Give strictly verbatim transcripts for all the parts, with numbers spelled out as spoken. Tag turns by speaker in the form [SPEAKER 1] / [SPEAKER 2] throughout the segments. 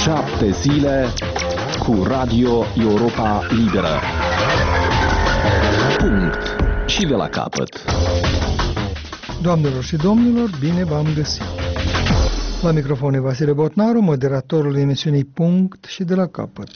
[SPEAKER 1] Șapte zile cu Radio Europa Liberă. Punct. Și de la capăt.
[SPEAKER 2] Doamnelor și domnilor, bine v-am găsit. La microfon e Vasile Botnaru, moderatorul emisiunii Punct și de la capăt.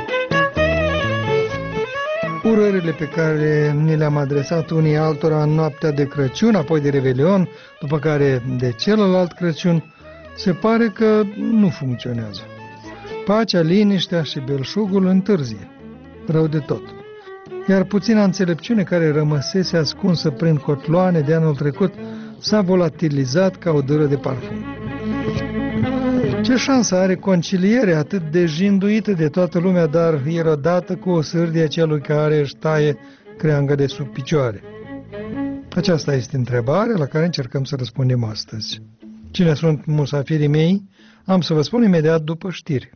[SPEAKER 2] Urările pe care ni le-am adresat unii altora în noaptea de Crăciun, apoi de Revelion, după care de celălalt Crăciun, se pare că nu funcționează. Pacea, liniștea și belșugul întârzie. Rău de tot. Iar puțina înțelepciune care rămăsese ascunsă prin cotloane de anul trecut s-a volatilizat ca o dâră de parfum. Ce șansă are concilierea atât de jinduită de toată lumea, dar erodată cu o sârdie celui care își taie creanga de sub picioare? Aceasta este întrebarea la care încercăm să răspundem astăzi. Cine sunt musafirii mei? Am să vă spun imediat după știri.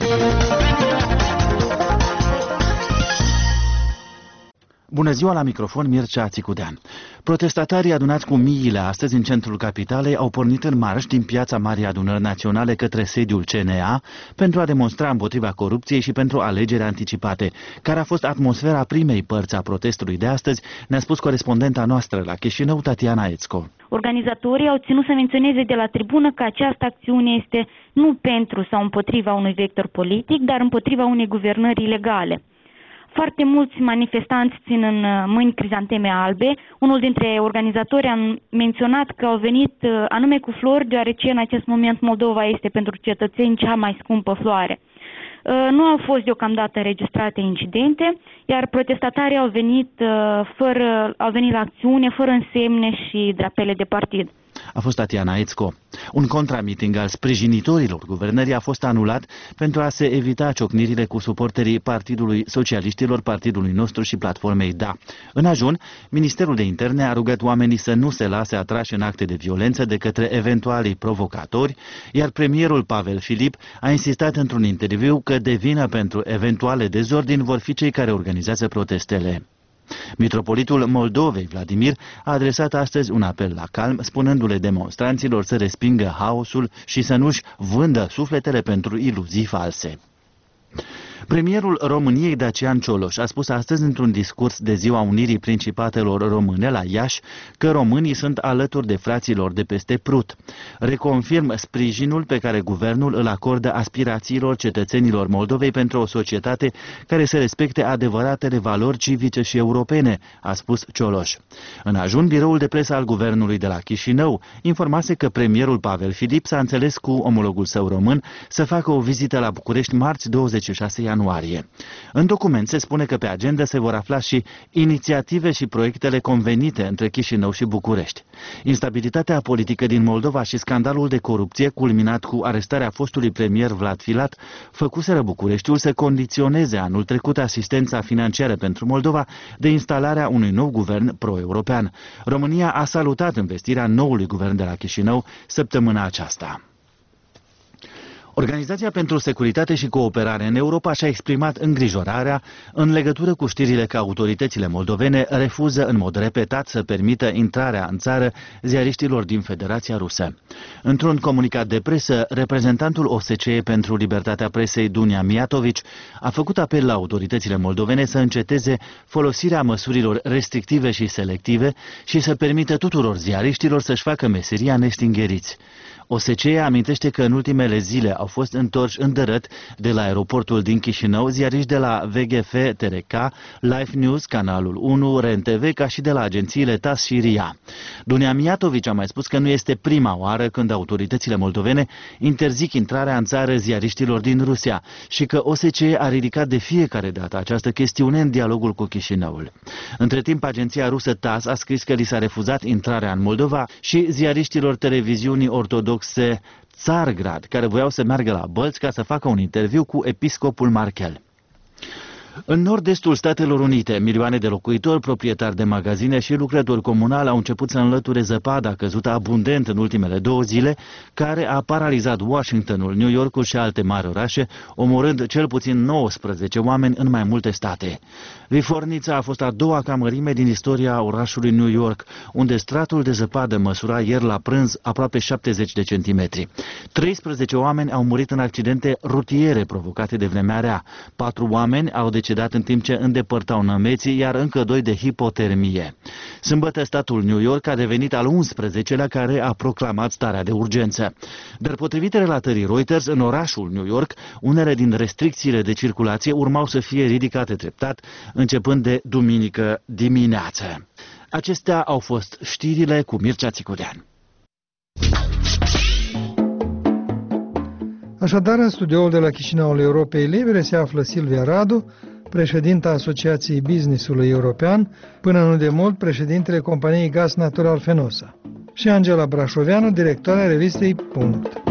[SPEAKER 3] Bună ziua, la microfon Mircea Țicudean. Protestatarii adunați cu miile astăzi în centrul capitalei au pornit în marș din piața Marii Adunări Naționale către sediul C N A pentru a demonstra împotriva corupției și pentru alegeri anticipate. Care a fost atmosfera primei părți a protestului de astăzi, ne-a spus corespondenta noastră la Chișinău, Tatiana Ețco.
[SPEAKER 4] Organizatorii au ținut să menționeze de la tribună că această acțiune este nu pentru sau împotriva unui vector politic, dar împotriva unei guvernări ilegale. Foarte mulți manifestanți țin în mâini crizanteme albe. Unul dintre organizatori a menționat că au venit anume cu flori, deoarece în acest moment Moldova este pentru cetățeni cea mai scumpă floare. Nu au fost deocamdată înregistrate incidente, iar protestatarii au venit, fără, au venit la acțiune fără însemne și drapele de partid.
[SPEAKER 3] A fost Tatiana Ețco. Un contramiting al sprijinitorilor guvernării a fost anulat pentru a se evita ciocnirile cu suporterii Partidului Socialiștilor, Partidului Nostru și Platformei D A. În ajun, Ministerul de Interne a rugat oamenii să nu se lase atrași în acte de violență de către eventualii provocatori, iar premierul Pavel Filip a insistat într-un interviu că de vină pentru eventuale dezordini vor fi cei care organizează protestele. Mitropolitul Moldovei, Vladimir, a adresat astăzi un apel la calm, spunându-le demonstranților să respingă haosul și să nu-și vândă sufletele pentru iluzii false. Premierul României, Dacian Cioloș, a spus astăzi într-un discurs de Ziua Unirii Principatelor Române la Iași că românii sunt alături de fraților de peste Prut. Reconfirm sprijinul pe care guvernul îl acordă aspirațiilor cetățenilor Moldovei pentru o societate care să respecte adevăratele valori civice și europene, a spus Cioloș. În ajun, biroul de presă al guvernului de la Chișinău informase că premierul Pavel Filip s-a înțeles cu omologul său român să facă o vizită la București marți douăzeci și șase ianuarie. În document se spune că pe agenda se vor afla și inițiative și proiectele convenite între Chișinău și București. Instabilitatea politică din Moldova și scandalul de corupție, culminat cu arestarea fostului premier Vlad Filat, făcuseră Bucureștiul să condiționeze anul trecut asistența financiară pentru Moldova de instalarea unui nou guvern pro-european. România a salutat investirea noului guvern de la Chișinău săptămâna aceasta. Organizația pentru Securitate și Cooperare în Europa și-a exprimat îngrijorarea în legătură cu știrile că autoritățile moldovene refuză în mod repetat să permită intrarea în țară ziariștilor din Federația Rusă. Într-un comunicat de presă, reprezentantul O S C E pentru Libertatea Presei, Dunia Mijatović, a făcut apel la autoritățile moldovene să înceteze folosirea măsurilor restrictive și selective și să permită tuturor ziariștilor să-și facă meseria nestingheriți. O S C E amintește că în ultimele zile au fost întorși în dărât de la aeroportul din Chișinău ziariști de la V G F, T R K, Life News, Canalul unu, R E N T V, ca și de la agențiile T A S și R I A. Dunia Mijatović a mai spus că nu este prima oară când autoritățile moldovene interzic intrarea în țară ziariștilor din Rusia și că O S C E a ridicat de fiecare dată această chestiune în dialogul cu Chișinăul. Între timp, agenția rusă T A S a scris că li s-a refuzat intrarea în Moldova și ziariștilor televiziunii ortodoxe Țargrad, care voiau să meargă la Bălți ca să facă un interviu cu episcopul Markel. În nord-estul Statelor Unite, milioane de locuitori, proprietari de magazine și lucrători comunali au început să înlăture zăpada căzută abundent în ultimele două zile, care a paralizat Washingtonul, New Yorkul și alte mari orașe, omorând cel puțin nouăsprezece oameni în mai multe state. Vifornița a fost a doua ca mărime din istoria orașului New York, unde stratul de zăpadă măsura ieri la prânz aproape șaptezeci de centimetri. treisprezece oameni au murit în accidente rutiere provocate de vremea rea. Patru oameni au decedat în timp ce îndepărtau nămeții, iar încă doi de hipotermie. Sâmbătă, statul New York a devenit al unsprezecelea care a proclamat starea de urgență. Dar potrivit relatării Reuters, în orașul New York, unele din restricțiile de circulație urmau să fie ridicate treptat, începând de duminică dimineață. Acestea au fost știrile cu Mircea Țicudean.
[SPEAKER 2] Așadar, în studioul de la Chișinăul Europei Libere se află Silvia Radu, președinta Asociației Business-ului European, până nu de mult președintele companiei Gaz Natural Fenosa, și Angela Brașoveanu, directoarea revistei Punct.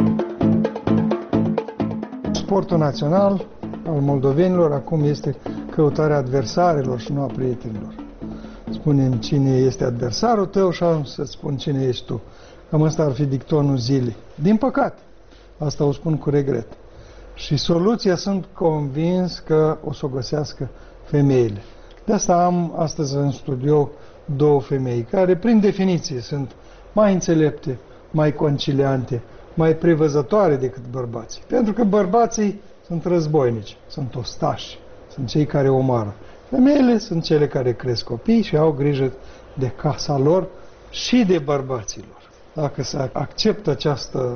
[SPEAKER 2] Sportul național al moldovenilor acum este căutarea adversarilor și nu a prietenilor. Spune-mi cine este adversarul tău și am să-ți spun cine ești tu. Cam asta ar fi dictonul zilei. Din păcate, asta o spun cu regret. Și soluția sunt convins că o să o găsească femeile. De asta am astăzi în studio două femei, care prin definiție sunt mai înțelepte, mai conciliante, mai prevăzătoare decât bărbații. Pentru că bărbații sunt războinici, sunt ostași, sunt cei care omoară. Femeile sunt cele care cresc copii și au grijă de casa lor și de bărbaților. Dacă se acceptă această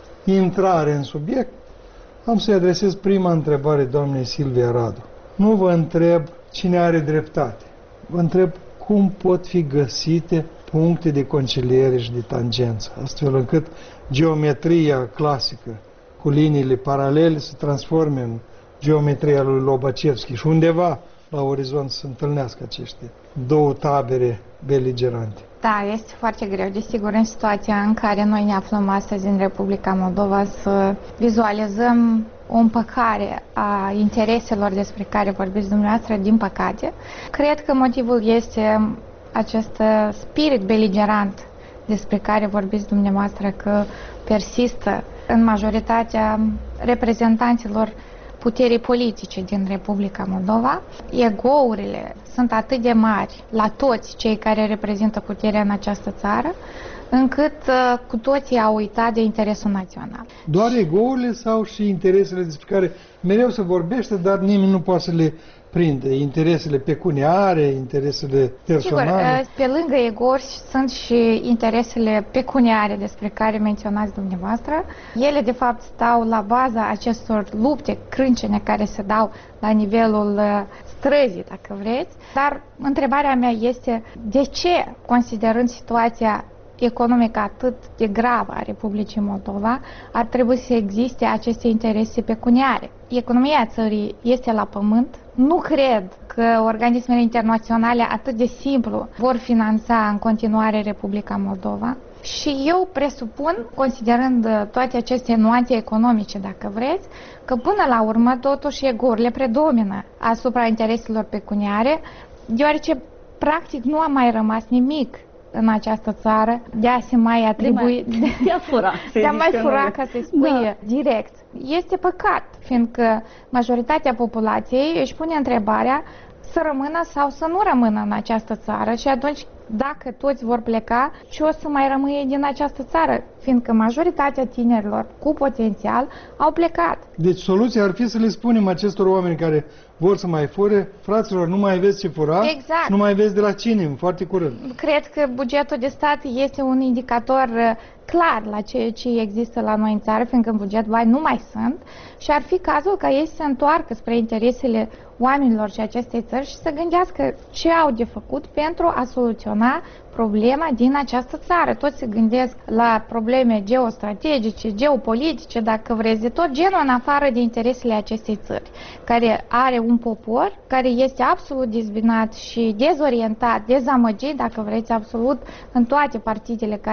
[SPEAKER 2] intrare în subiect, am să-i adresez prima întrebare doamnei Silvia Radu. Nu vă întreb cine are dreptate. Vă întreb cum pot fi găsite puncte de conciliere și de tangență, astfel încât geometria clasică cu liniile paralele se transforme în geometria lui Lobachevski și undeva la orizont să întâlnească aceste două tabere beligerante.
[SPEAKER 5] Da, este foarte greu, desigur, în situația în care noi ne aflăm astăzi în Republica Moldova să vizualizăm o împăcare a intereselor despre care vorbiți dumneavoastră, din păcate. Cred că motivul este acest spirit beligerant despre care vorbiți dumneavoastră, că persistă în majoritatea reprezentanților puterii politice din Republica Moldova. Egourile sunt atât de mari la toți cei care reprezintă puterea în această țară, încât uh, cu toții au uitat de interesul național.
[SPEAKER 2] Doar egourile sau și interesele despre care mereu se vorbește, dar nimeni nu poate să le prinde? Interesele pecuniare, interesele personale?
[SPEAKER 5] Sigur, pe lângă egouri sunt și interesele pecuniare despre care menționați dumneavoastră. Ele, de fapt, stau la baza acestor lupte crâncene care se dau la nivelul străzii, dacă vreți. Dar întrebarea mea este, de ce, considerând situația economică atât de gravă a Republicii Moldova, ar trebui să existe aceste interese pecuniare? Economia țării este la pământ. Nu cred că organismele internaționale atât de simplu vor finanța în continuare Republica Moldova. Și eu presupun, considerând toate aceste nuanțe economice, dacă vreți, că până la urmă totuși egorile predomină asupra intereselor pecuniare, deoarece practic nu a mai rămas nimic în această țară de a se mai atribui,
[SPEAKER 6] de, de a fura,
[SPEAKER 5] de a mai fura, ca să-i spui da. direct. Este păcat, fiindcă majoritatea populației își pune întrebarea să rămână sau să nu rămână în această țară și atunci, dacă toți vor pleca, ce o să mai rămâie din această țară? Fiindcă majoritatea tinerilor cu potențial au plecat.
[SPEAKER 2] Deci soluția ar fi să le spunem acestor oameni care vor să mai fure, fraților, nu mai aveți ce fura,
[SPEAKER 5] exact.
[SPEAKER 2] Nu mai aveți de la cine, foarte curând.
[SPEAKER 5] Cred că bugetul de stat este un indicator clar la ceea ce există la noi în țară, fiindcă în buget bani nu mai sunt și ar fi cazul ca ei să se întoarcă spre interesele oamenilor și acestei țări și să gândească ce au de făcut pentru a soluționa problema din această țară. Toți se gândesc la probleme geostrategice, geopolitice, dacă vreți, de tot genul, în afară de interesele acestei țări, care are un popor care este absolut dezbinat și dezorientat, dezamăgit, dacă vreți, absolut în toate partidele care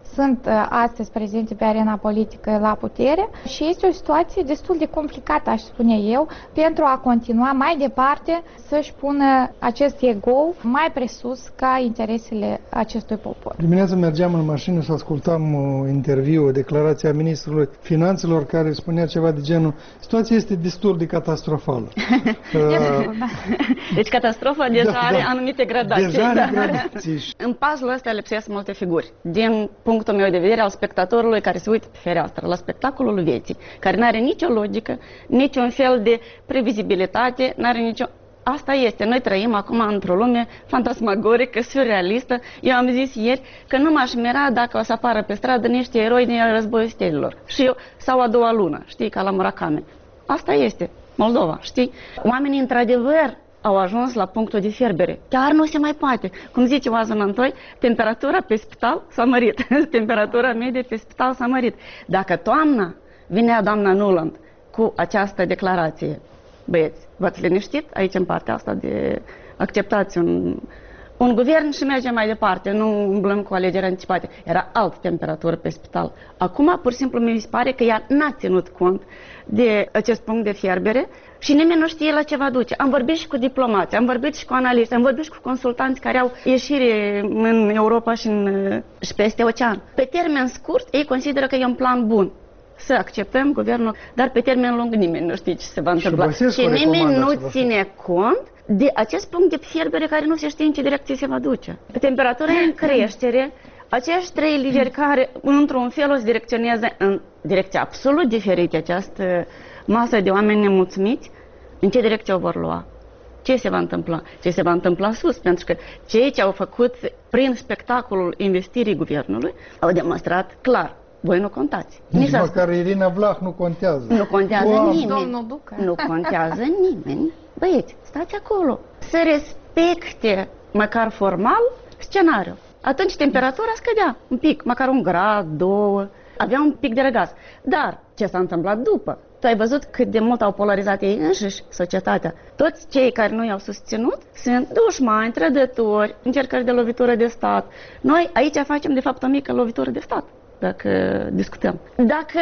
[SPEAKER 5] sunt uh, astăzi prezente pe arena politică la putere și este o situație destul de complicată, aș spune eu, pentru a continua mai departe să-și pună acest ego mai presus ca interesele acestui popor.
[SPEAKER 2] Dimineața mergeam în mașină să ascultam o interviu, o declarație a ministrului Finanțelor care spunea ceva de genul: situația este destul de catastrofală. uh,
[SPEAKER 6] deci catastrofa deja da, are
[SPEAKER 2] da,
[SPEAKER 6] anumite gradații.
[SPEAKER 2] Deja are
[SPEAKER 6] da.
[SPEAKER 2] gradații.
[SPEAKER 6] În puzzle ăsta lipsesc multe figuri. Din punctul meu de vedere al spectatorului care se uită pe fereastră la spectacolul vieții, care nu are nicio logică, niciun fel de previzibilitate, nu are nicio... Asta este. Noi trăim acum într-o lume fantasmagorică, surrealistă. Eu am zis ieri că nu m-aș mira dacă o să apară pe stradă niște eroi din războiul stelilor. Și eu, sau a doua lună, știi, ca la Murakami. Asta este Moldova, știi? Oamenii, într-adevăr, au ajuns la punctul de fierbere. Chiar nu se mai poate. Cum zice Oazul Antoi, temperatura pe spital s-a mărit. Temperatura medie pe spital s-a mărit. Dacă toamna vinea doamna Nuland cu această declarație, băieți, v-ați liniștit aici în partea asta de acceptați un, un guvern și mergem mai departe, nu umblăm cu alegeri anticipate. Era altă temperatură pe spital. Acum, pur și simplu, mi se pare că ea n-a ținut cont de acest punct de fierbere și nimeni nu știe la ce va duce. Am vorbit și cu diplomați, am vorbit și cu analiști, am vorbit și cu consultanți care au ieșire în Europa și, în, și peste ocean. Pe termen scurt, ei consideră că e un plan bun să acceptăm guvernul, dar pe termen lung nimeni nu știe ce se va întâmpla. Și, și nimeni nu ține cont de acest punct de fierbere care nu se știe în ce direcție se va duce. Temperatura e în creștere, acești trei lideri care într-un fel o să direcționeze în direcție absolut diferită această masă de oameni nemulțumiți, în ce direcție o vor lua? Ce se va întâmpla? Ce se va întâmpla sus? Pentru că cei ce au făcut prin spectacolul investirii guvernului au demonstrat clar: voi nu contați.
[SPEAKER 2] Nici măcar Irina Vlah nu contează.
[SPEAKER 6] Nu contează
[SPEAKER 2] wow.
[SPEAKER 6] nimeni. Nu contează nimeni. Băieți, stați acolo. Să respecte, măcar formal, scenariul. Atunci temperatura scădea un pic, măcar un grad, două. Avea un pic de răgaz. Dar ce s-a întâmplat după? Tu ai văzut cât de mult au polarizat ei înșiși societatea. Toți cei care nu i-au susținut sunt dușmani, trădători, încercări de lovitură de stat. Noi aici facem de fapt o mică lovitură de stat, dacă discutăm. Dacă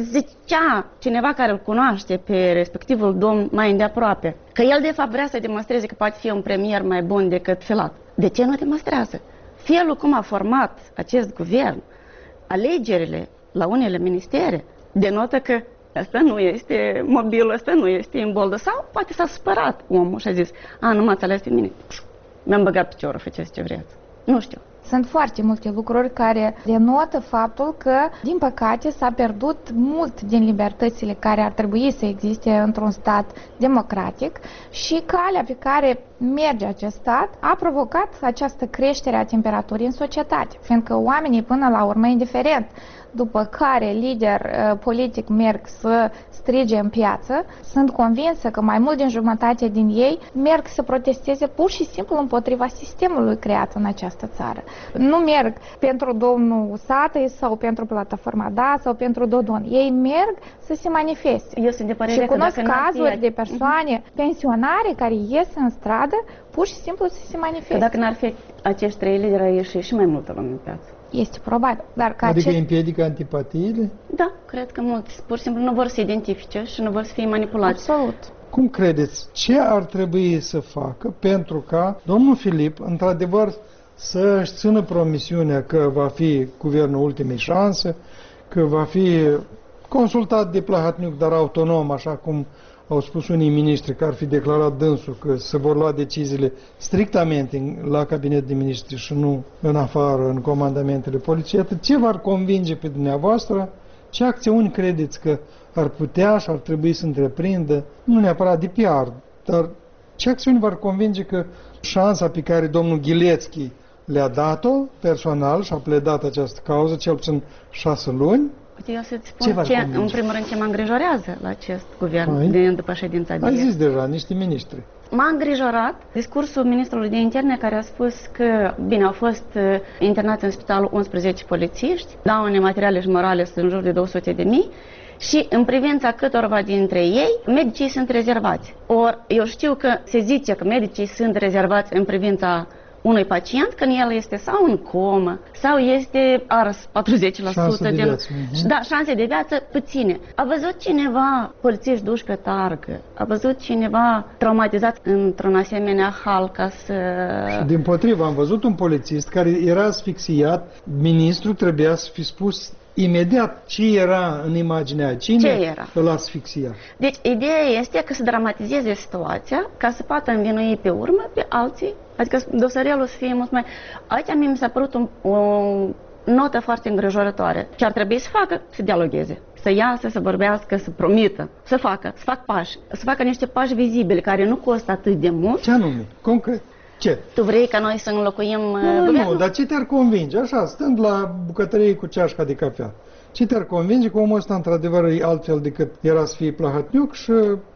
[SPEAKER 6] zicea cineva care îl cunoaște pe respectivul domn mai îndeaproape că el de fapt vrea să demonstreze că poate fi un premier mai bun decât Filat, de ce nu demonstrează? Felul cum a format acest guvern, alegerile la unele ministere, denotă că asta nu este mobil, asta nu este în boldă. Sau poate s-a supărat omul și a zis: a, nu m-ați ales pe mine, mi-am băgat piciorul, faceți ce vreți. Nu știu.
[SPEAKER 5] Sunt foarte multe lucruri care denotă faptul că, din păcate, s-a pierdut mult din libertățile care ar trebui să existe într-un stat democratic și calea pe care merge acest stat a provocat această creștere a temperaturii în societate, fiindcă oamenii, până la urmă, indiferent după care lider uh, politic merg să strige în piață, sunt convinsă că mai mult din jumătate din ei merg să protesteze pur și simplu împotriva sistemului creat în această țară. Nu merg pentru domnul Satăi sau pentru platforma Da sau pentru Dodon. Ei merg să se manifeste.
[SPEAKER 6] Eu sunt de părere
[SPEAKER 5] și cunosc
[SPEAKER 6] că
[SPEAKER 5] cazuri
[SPEAKER 6] fi...
[SPEAKER 5] de persoane uh-huh. pensionare care ies în stradă pur și simplu să se manifeste.
[SPEAKER 6] Că dacă n-ar fi acești trei lideri, ar ieși și mai multă lume în piață.
[SPEAKER 5] Este probabil. Dar că
[SPEAKER 2] adică
[SPEAKER 5] acest...
[SPEAKER 2] împiedică antipatiile?
[SPEAKER 6] Da, cred că mulți pur și simplu nu vor să identifice și nu vor să fie manipulați.
[SPEAKER 5] Absolut.
[SPEAKER 2] Cum credeți, ce ar trebui să facă pentru ca domnul Filip, într-adevăr, să-și țină promisiunea că va fi guvernul ultimei șanse, că va fi consultat de Plahatniuc, dar autonom, așa cum au spus unii miniștri că ar fi declarat dânsul că se vor lua deciziile strictamente la cabinet de miniștri și nu în afară, în comandamentele poliției. Ce v-ar convinge pe dumneavoastră? Ce acțiuni credeți că ar putea și ar trebui să întreprindă? Nu neapărat de P R, dar ce acțiuni v-ar convinge că șansa pe care domnul Ghilețchi le-a dat-o personal și a pledat această cauză, cel puțin șase luni?
[SPEAKER 6] Eu să-ți spun, ce, în primul rând, ce mă îngrijorează la acest guvern Hai. de după ședința de
[SPEAKER 2] Ai zis deja, niște miniștri.
[SPEAKER 6] M-a îngrijorat discursul ministrului de interne care a spus că, bine, au fost internați în spital unsprezece polițiști, daune materiale și morale sunt în jur de două sute de mii și în privința câtorva dintre ei, medicii sunt rezervați. Or, eu știu că se zice că medicii sunt rezervați în privința unui pacient când el este sau în comă, sau este ars patruzeci la sută.
[SPEAKER 2] Șanse de
[SPEAKER 6] din,
[SPEAKER 2] viață. Uh-huh.
[SPEAKER 6] Da, șanse de viață puține. A văzut cineva polițiști duși pe targă? A văzut cineva traumatizat într-un asemenea hal ca să...
[SPEAKER 2] Și din potrivă, am văzut un polițist care era asfixiat, ministrul trebuia să fi spus imediat ce era în imaginea, cine
[SPEAKER 6] ce era?
[SPEAKER 2] Îl asfixia.
[SPEAKER 6] Deci, ideea este că să dramatizeze situația ca să poată învinui pe urmă pe alții, adică dosarelul să fie mult mai... Aici mie mi s-a părut un, o notă foarte îngrijorătoare. Ce ar trebui să facă? Să dialogueze. Să iasă, să vorbească, să promită, să facă, să facă pași, să facă niște pași vizibili care nu costă atât de mult.
[SPEAKER 2] Ce anume? Concret? Ce?
[SPEAKER 6] Tu vrei ca noi să înlocuim
[SPEAKER 2] nu,
[SPEAKER 6] guvernul?
[SPEAKER 2] Nu, dar ce te-ar convinge? Așa, stând la bucătărie cu ceașca de cafea. Ce te-ar convinge că omul ăsta, într-adevăr, e altfel decât era să fie plahatniuc și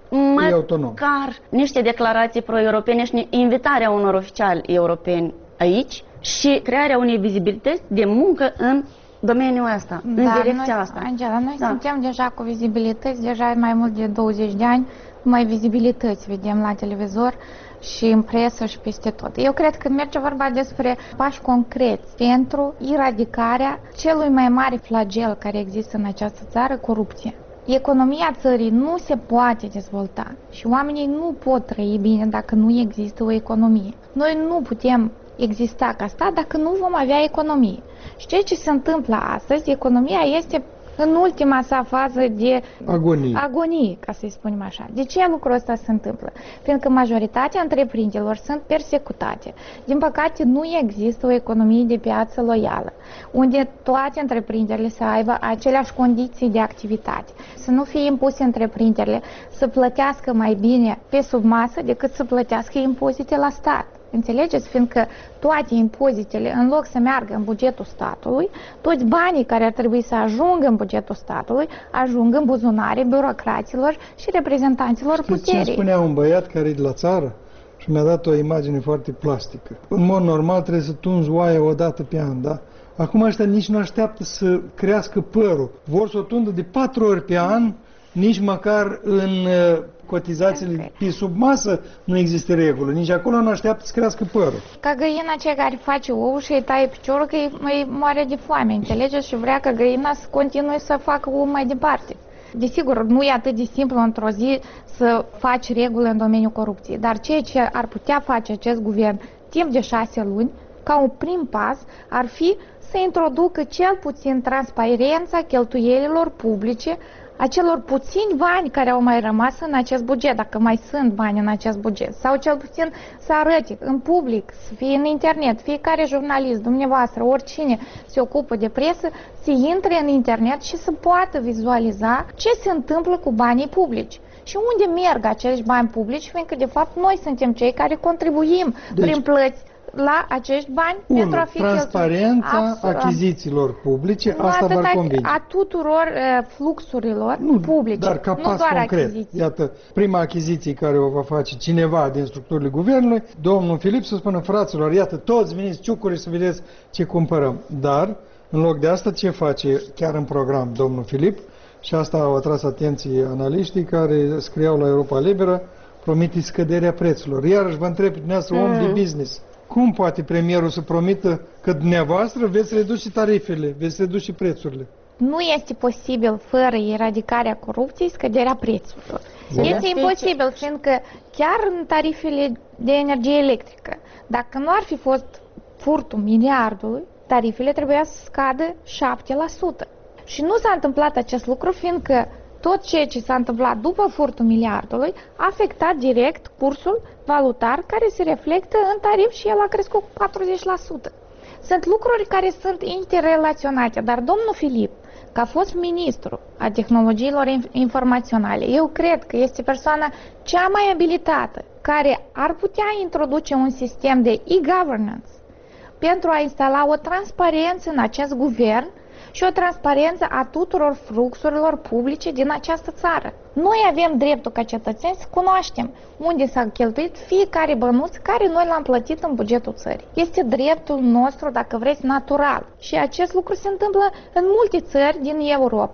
[SPEAKER 2] e autonom?
[SPEAKER 6] Măcar niște declarații pro-europene și invitarea unor oficiali europeni aici și crearea unei vizibilități de muncă în domeniul ăsta,
[SPEAKER 5] da,
[SPEAKER 6] în direcția
[SPEAKER 5] noi,
[SPEAKER 6] asta.
[SPEAKER 5] Angela, noi
[SPEAKER 6] da.
[SPEAKER 5] suntem deja cu vizibilități, deja mai mult de douăzeci de ani, numai vizibilități vedem la televizor și în presă și peste tot. Eu cred că merge vorba despre pași concreți pentru eradicarea celui mai mare flagel care există în această țară, corupție. Economia țării nu se poate dezvolta și oamenii nu pot trăi bine dacă nu există o economie. Noi nu putem exista ca stat dacă nu vom avea economie. Și ceea ce se întâmplă astăzi, economia este în ultima sa fază de
[SPEAKER 2] agonie,
[SPEAKER 5] agonie ca să-i spunem așa. De ce lucrul ăsta se întâmplă? Pentru că majoritatea întreprinderilor sunt persecutate. Din păcate, nu există o economie de piață loială, unde toate întreprinderile să aibă aceleași condiții de activitate. Să nu fie impuse întreprinderile să plătească mai bine pe sub masă decât să plătească impozite la stat. Înțelegeți? Fiindcă toate impozitele, în loc să meargă în bugetul statului, toți banii care ar trebui să ajungă în bugetul statului, ajung în buzunare birocraților și reprezentanților
[SPEAKER 2] puterii.
[SPEAKER 5] puterii.
[SPEAKER 2] Ce spunea un băiat care e de la țară și mi-a dat o imagine foarte plastică. În mod normal trebuie să tunzi oaia o dată pe an, da? Acum ăștia nici nu așteaptă să crească părul. Vor să o tundă de patru ori pe an, nici măcar în cotizațiile pe sub masă nu există regulă. Nici acolo nu așteaptă să crească părul.
[SPEAKER 5] Ca găina cea care face ou și îi taie piciorul că îi moare de foame, înțelegeți? Și vrea ca găina să continue să facă ou mai departe. Desigur, nu e atât de simplu într-o zi să faci reguli în domeniul corupției, dar ceea ce ar putea face acest guvern timp de șase luni, ca un prim pas, ar fi să introducă cel puțin transparența cheltuielilor publice, acelor puțini bani care au mai rămas în acest buget, dacă mai sunt bani în acest buget, sau cel puțin să arăte în public, să fie în internet, fiecare jurnalist, dumneavoastră, oricine se ocupă de presă, să intre în internet și să poată vizualiza ce se întâmplă cu banii publici. Și unde merg acești bani publici, fiindcă de fapt noi suntem cei care contribuim deci, prin plăți la acești bani
[SPEAKER 2] unu,
[SPEAKER 5] pentru a fi
[SPEAKER 2] transparența achizițiilor publice,
[SPEAKER 5] nu
[SPEAKER 2] asta v-ar convinge.
[SPEAKER 5] A tuturor uh, fluxurilor
[SPEAKER 2] nu,
[SPEAKER 5] publice,
[SPEAKER 2] dar ca
[SPEAKER 5] nu
[SPEAKER 2] pas
[SPEAKER 5] doar
[SPEAKER 2] concret.
[SPEAKER 5] achiziții.
[SPEAKER 2] Iată, prima achiziție care o va face cineva din structurile guvernului, domnul Filip să spună, fraților, iată, toți veniți ciucuri să vedeți ce cumpărăm. Dar, în loc de asta, ce face chiar în program domnul Filip? Și asta au atras atenție analiștii care scriau la Europa Liberă, promite scăderea prețurilor. Iarăși vă întreb, dumneavoastră, om de business, cum poate premierul să promită că dumneavoastră veți reduce tarifele, veți reduce prețurile?
[SPEAKER 5] Nu este posibil, fără eradicarea corupției, scăderea prețurilor. Este imposibil, fiindcă chiar în tarifele de energie electrică, dacă nu ar fi fost furtul miliardului, tarifele trebuia să scadă șapte la sută. Și nu s-a întâmplat acest lucru, fiindcă tot ceea ce s-a întâmplat după furtul miliardului a afectat direct cursul valutar care se reflectă în tarif și el a crescut cu patruzeci la sută. Sunt lucruri care sunt interrelaționate, dar domnul Filip, că a fost ministru a tehnologiilor informaționale, eu cred că este persoana cea mai abilitată care ar putea introduce un sistem de e-governance pentru a instala o transparență în acest guvern și o transparență a tuturor fluxurilor publice din această țară. Noi avem dreptul ca cetățeni să cunoaștem unde s-a cheltuit fiecare bănuț care noi l-am plătit în bugetul țării. Este dreptul nostru, dacă vreți, natural. Și acest lucru se întâmplă în multe țări din Europa,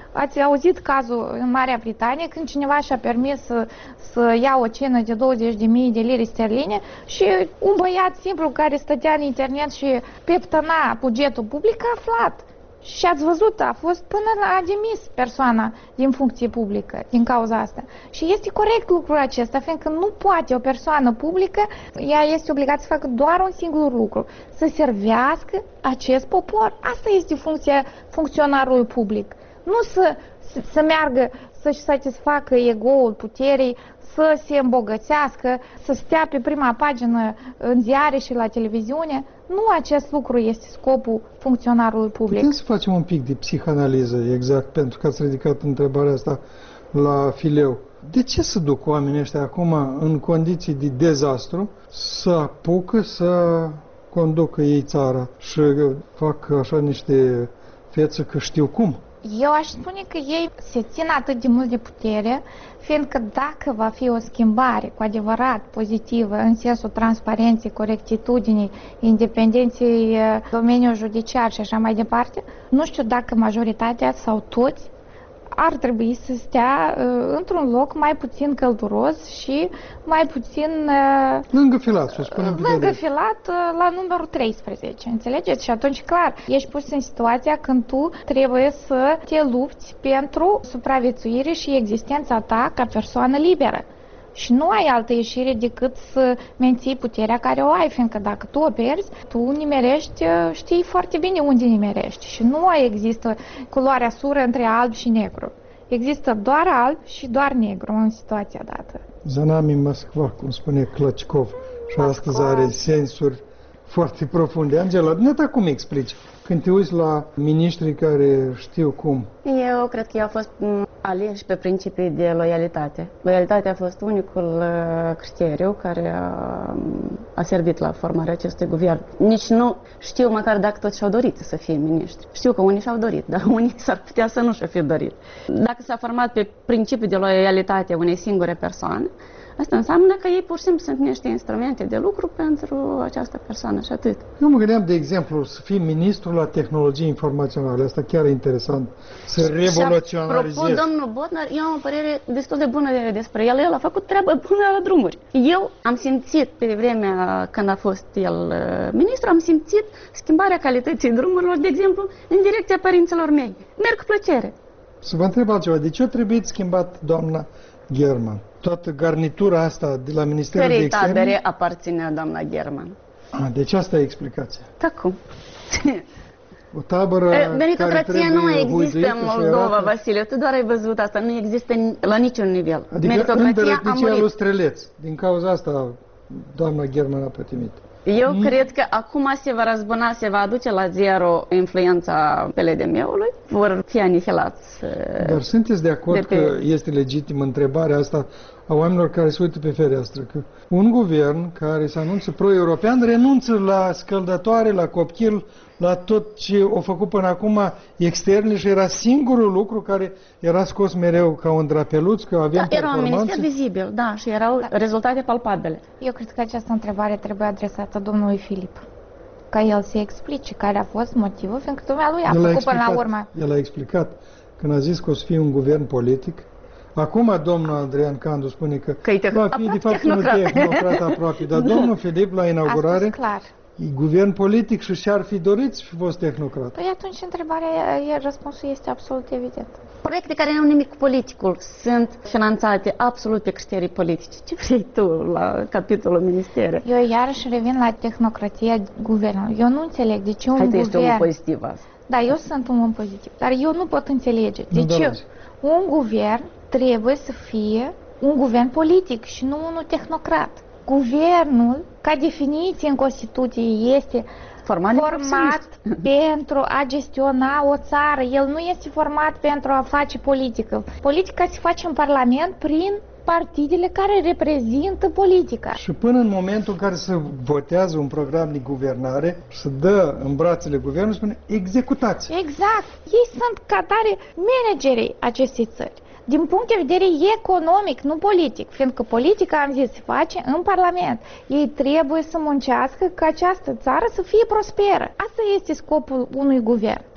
[SPEAKER 5] Ați auzit cazul în Marea Britanie când cineva și-a permis să, să ia o cenă de douăzeci de mii de lire sterline și un băiat simplu care stătea în internet și peptăna bugetul public a aflat. Și ați văzut, a fost până a demis persoana din funcție publică din cauza asta. Și este corect lucrul acesta, fiindcă nu poate o persoană publică, ea este obligată să facă doar un singur lucru, să servească acest popor. Asta este funcția funcționarului public. Nu să, să, să meargă să-și satisfacă ego-ul puterii, să se îmbogățească, să stea pe prima pagină în ziare și la televiziune. Nu acest lucru este scopul funcționarului public.
[SPEAKER 2] Putem să facem un pic de psihanaliză, exact, pentru că ați ridicat întrebarea asta la fileu. De ce se duc oamenii ăștia acum, în condiții de dezastru, să apucă să conducă ei țara și fac așa niște fețe că știu cum?
[SPEAKER 5] Eu aș spune că ei se țin atât de mult de putere, fiindcă dacă va fi o schimbare cu adevărat pozitivă în sensul transparenței, corectitudinii, independenței domeniului judiciar și așa mai departe, nu știu dacă majoritatea sau toți ar trebui să stea uh, într-un loc mai puțin călduros și mai puțin... Uh,
[SPEAKER 2] lângă filat, să spunem.
[SPEAKER 5] Lângă filat, uh, la numărul treisprezece, înțelegeți? Și atunci, clar, ești pus în situația când tu trebuie să te lupți pentru supraviețuire și existența ta ca persoană liberă. Și nu ai altă ieșire decât să menții puterea care o ai, fiindcă dacă tu o pierzi, tu nimerești, știi foarte bine unde nimerești. Și nu există culoarea sură între alb și negru. Există doar alb și doar negru în situația dată.
[SPEAKER 2] Zanami Moskva, cum spune Klăcikov, și astăzi are sensuri foarte profunde. Angela, dumneata cum explici? Când te uiți la miniștrii care știu cum?
[SPEAKER 6] Eu cred că ei au fost aleși pe principii de loialitate. Loialitatea a fost unicul criteriu care a, a servit la formarea acestui guvern. Nici nu știu măcar dacă toți și-au dorit să fie miniștri. Știu că unii și-au dorit, dar unii s-ar putea să nu și-au fi dorit. Dacă s-a format pe principiul de loialitate unei singure persoane, asta înseamnă că ei pur și simplu sunt niște instrumente de lucru pentru această persoană și atât.
[SPEAKER 2] Eu mă gândeam, de exemplu, să fii ministru la tehnologii informaționale. Asta chiar e interesant. Să revoluționarizezi.
[SPEAKER 6] Apropo, domnul Bodnar, eu am o părere destul de bună de, despre el. El a făcut treabă bună la drumuri. Eu am simțit, pe vremea când a fost el ministru, am simțit schimbarea calității drumurilor, de exemplu, în direcția părinților mei. Merg cu plăcere.
[SPEAKER 2] Să vă întreb altceva. De ce a trebuit schimbat doamna German? Toată garnitura asta de la Ministerul de Externe?
[SPEAKER 6] Cărei tabere aparținea doamna German?
[SPEAKER 2] Ah, deci asta e explicația.
[SPEAKER 6] Da, cum?
[SPEAKER 2] O tabără
[SPEAKER 6] meritocrația nu există în Moldova, Vasile. Tu doar ai văzut asta. Nu există la niciun nivel.
[SPEAKER 2] Adică
[SPEAKER 6] meritocrația a murit.
[SPEAKER 2] lui Streleț. Din cauza asta doamna German a pătimit.
[SPEAKER 6] Eu mm. cred că acum se va răzbuna, se va aduce la zero influența P L D M-ului, vor fi anihilați.
[SPEAKER 2] Dar sunteți de acord de pe... că este legitimă întrebarea asta a oamenilor care se uită pe fereastră, că un guvern care se anunță pro-european renunță la scăldătoare, la copil, la tot ce a făcut până acum externe și era singurul lucru care era scos mereu ca un drapeluț, că aveam
[SPEAKER 6] da, era un
[SPEAKER 2] performanțe.
[SPEAKER 6] minister vizibil, da, și erau da. rezultate palpabile.
[SPEAKER 5] Eu cred că această întrebare trebuie adresată domnului Filip, ca el să explice care a fost motivul, fiindcă dumnealui a făcut până la urmă.
[SPEAKER 2] El a explicat când a zis că o să fie un guvern politic. Acum domnul Adrian Candu spune că, că va fi de fapt un tehnocrat aproape, dar domnul Filip la inaugurare
[SPEAKER 5] clar.
[SPEAKER 2] E guvern politic și și-ar fi dorit să fi fost tehnocrat.
[SPEAKER 5] Păi atunci întrebarea, răspunsul este absolut evident.
[SPEAKER 6] Proiecte care nu au nimic cu politicul sunt finanțate absolut pe criterii politice. Ce vrei tu la capitolul ministere?
[SPEAKER 5] Eu iarăși revin la tehnocrația guvernului. Eu nu înțeleg de ce un
[SPEAKER 6] Hai,
[SPEAKER 5] guvern...
[SPEAKER 6] Hai, tu ești om pozitiv azi.
[SPEAKER 5] Da, eu sunt un om pozitiv, dar eu nu pot înțelege de ce un guvern trebuie să fie un guvern politic și nu unul tehnocrat. Guvernul, ca definiție în Constituție, este
[SPEAKER 6] format,
[SPEAKER 5] format pentru a gestiona o țară. El nu este format pentru a face politică. Politica se face în Parlament prin partidele care reprezintă politica.
[SPEAKER 2] Și până în momentul în care se votează un program de guvernare și se dă în brațele guvernului, spune executați.
[SPEAKER 5] Exact. Ei sunt ca tare managerii acestei țări. Din punct de vedere economic, nu politic, fiindcă politica, am zis, se face în Parlament. Ei trebuie să muncească ca această țară să fie prosperă. Asta este scopul unui guvern.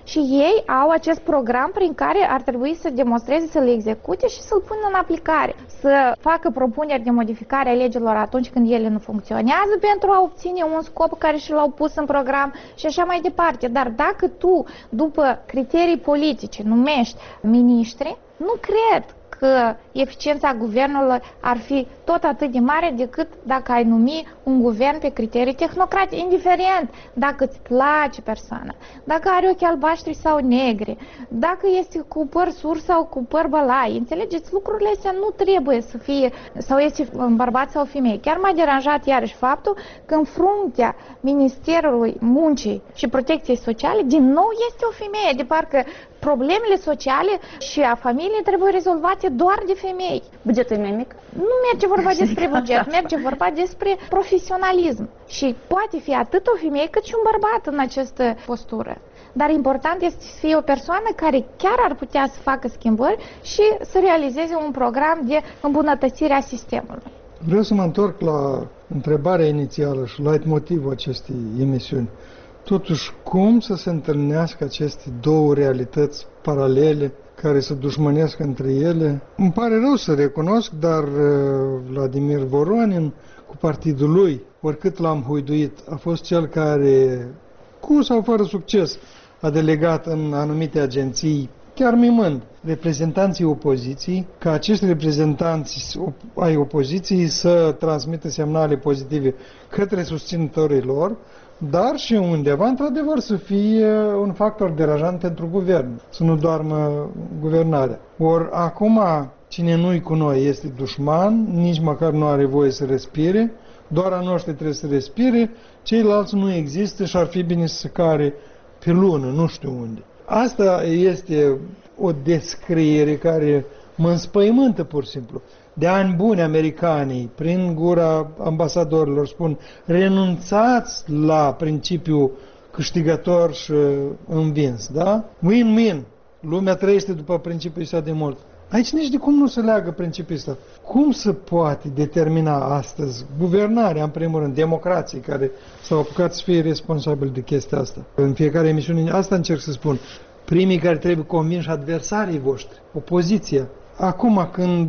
[SPEAKER 5] Și ei au acest program prin care ar trebui să demonstreze, să le execute și să-l pună în aplicare. Să facă propuneri de modificare a legilor atunci când ele nu funcționează pentru a obține un scop care și l-au pus în program și așa mai departe. Dar dacă tu, după criterii politice, numești miniștri, nu cred că eficiența guvernului ar fi tot atât de mare decât dacă ai numi un guvern pe criterii tehnocrate, indiferent dacă îți place persoana, dacă are ochi albaștri sau negri, dacă este cu păr sur sau cu păr bălai. Înțelegeți? Lucrurile astea nu trebuie să fie, sau este un bărbat sau femeie. Chiar m-a deranjat iarăși faptul că în fruntea Ministerului Muncii și Protecției Sociale din nou este o femeie, de parcă problemele sociale și a familiei trebuie rezolvate doar de femei.
[SPEAKER 6] Bugetul e mai mic?
[SPEAKER 5] Nu merge vorba despre buget, merge vorba despre profesionalism. Și poate fi atât o femeie cât și un bărbat în această postură. Dar important este să fie o persoană care chiar ar putea să facă schimbări și să realizeze un program de îmbunătățire a sistemului.
[SPEAKER 2] Vreau să mă întorc la întrebarea inițială și la motivul acestei emisiuni. Totuși, cum să se întâlnească aceste două realități paralele care să dușmănească între ele? Îmi pare rău să recunosc, dar Vladimir Voronin, cu partidul lui, oricât l-am huiduit, a fost cel care, cu sau fără succes, a delegat în anumite agenții, chiar mimând reprezentanții opoziției, ca acești reprezentanți ai opoziției să transmită semnale pozitive către susținătorii lor, dar și undeva, într-adevăr, să fie un factor deranjant pentru guvern, să nu doarmă guvernarea. Ori acum, cine nu-i cu noi este dușman, nici măcar nu are voie să respire, doar a noștri trebuie să respire, ceilalți nu există și ar fi bine să care pe lună, nu știu unde. Asta este o descriere care mă înspăimântă pur și simplu. De ani buni, americanii, prin gura ambasadorilor, spun renunțați la principiul câștigător și învins, da? Win-win. Lumea trăiește după principiul ăsta de mult. Aici nici de cum nu se leagă principiul ăsta. Cum se poate determina astăzi guvernarea, în primul rând, democrații care s-au apucat să fie responsabili de chestia asta? În fiecare emisiune, asta încerc să spun. Primii care trebuie convinși adversarii voștri, opoziția. Acum când,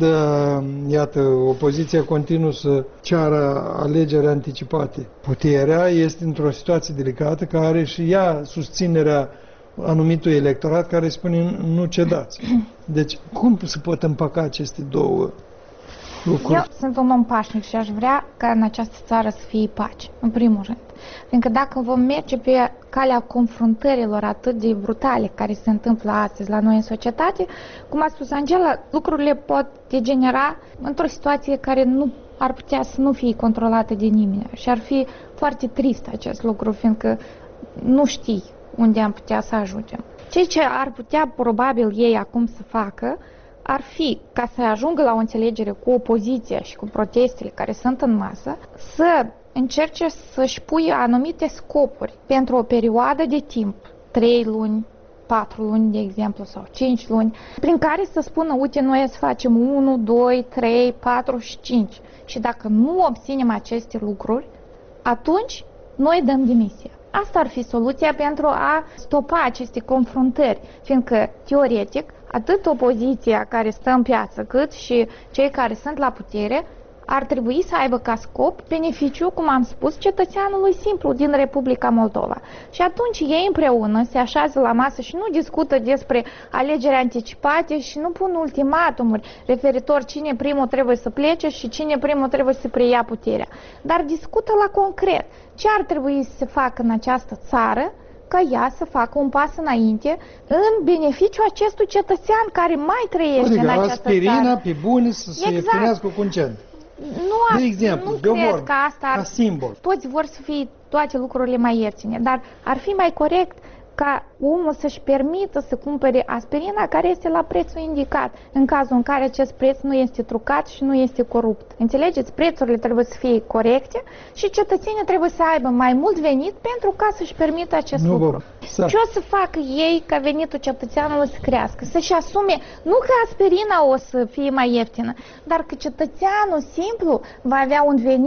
[SPEAKER 2] iată, opoziția continuă să ceară alegeri anticipate, puterea este într-o situație delicată care are și ea susținerea anumitului electorat care spune nu cedați. Deci, cum se pot împăca aceste două lucruri?
[SPEAKER 5] Eu sunt un om pașnic și aș vrea ca în această țară să fie pace, în primul rând. Fiindcă dacă vom merge pe calea confruntărilor atât de brutale care se întâmplă astăzi la noi în societate, cum a spus Angela, lucrurile pot degenera într-o situație care nu ar putea să nu fie controlată de nimeni. Și ar fi foarte trist acest lucru, fiindcă nu știi unde am putea să ajungem. Ceea ce ar putea probabil ei acum să facă ar fi, ca să ajungă la o înțelegere cu opoziția și cu protestele care sunt în masă, să încerce să-și pui anumite scopuri pentru o perioadă de timp, trei luni, patru luni, de exemplu, sau cinci luni, prin care să spună, uite, noi să facem unu, doi, trei, patru și cinci. Și dacă nu obținem aceste lucruri, atunci noi dăm demisia. Asta ar fi soluția pentru a stopa aceste confruntări, fiindcă, teoretic, atât opoziția care stă în piață, cât și cei care sunt la putere, ar trebui să aibă ca scop beneficiu, cum am spus, cetățeanului simplu din Republica Moldova. Și atunci ei împreună se așează la masă și nu discută despre alegeri anticipate și nu pun ultimatumuri referitor cine primul trebuie să plece și cine primul trebuie să preia puterea. Dar discută la concret ce ar trebui să se facă în această țară ca ea să facă un pas înainte în beneficiu acestui cetățean care mai trăiește
[SPEAKER 2] adică
[SPEAKER 5] în această
[SPEAKER 2] aspirina
[SPEAKER 5] țară.
[SPEAKER 2] pe bune să se
[SPEAKER 5] Exact.
[SPEAKER 2] ieftănească cu un cent.
[SPEAKER 5] Nu,
[SPEAKER 2] de exemplu,
[SPEAKER 5] nu
[SPEAKER 2] de
[SPEAKER 5] cred
[SPEAKER 2] vor,
[SPEAKER 5] că asta ar...
[SPEAKER 2] ca simbol.
[SPEAKER 5] Toți vor să fie toate lucrurile mai ieftine, dar ar fi mai corect ca omul să-și permită să cumpere aspirina care este la prețul indicat, în cazul în care acest preț nu este trucat și nu este corupt. Înțelegeți? Prețurile trebuie să fie corecte și cetățenii trebuie să aibă mai mult venit pentru ca să-și permită acest
[SPEAKER 2] nu
[SPEAKER 5] lucru.
[SPEAKER 2] Exact.
[SPEAKER 5] Ce o să facă ei ca venitul cetățeanului să crească? Să-și asume, nu că aspirina o să fie mai ieftină, dar că cetățeanul simplu va avea un venit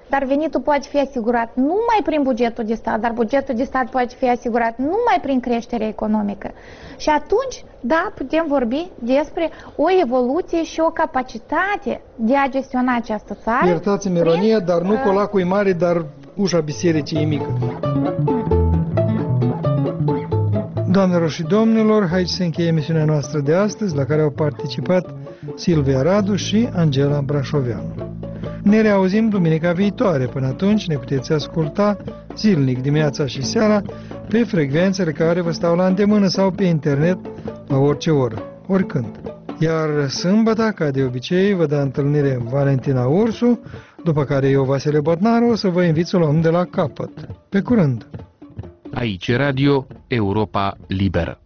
[SPEAKER 5] dar venitul poate fi asigurat numai prin bugetul de stat, dar bugetul de stat poate fi asigurat numai prin creștere economică. Și atunci, da, putem vorbi despre o evoluție și o capacitate de a gestiona această țară.
[SPEAKER 2] Iertați-mi ironia, dar nu colacul e mare, dar ușa bisericii e mică. Doamnelor și domnilor, aici se încheie emisiunea noastră de astăzi, la care au participat Silvia Radu și Angela Brașoveanu. Ne reauzim duminica viitoare. Până atunci ne puteți asculta zilnic, dimineața și seara, pe frecvențele care vă stau la îndemână sau pe internet la orice oră, oricând. Iar sâmbătă, ca de obicei, vă dă întâlnire Valentina Ursu, după care eu, Vasile Botnaru, o să vă invit să luăm de la capăt. Pe curând!
[SPEAKER 1] Aici Radio Europa Liberă.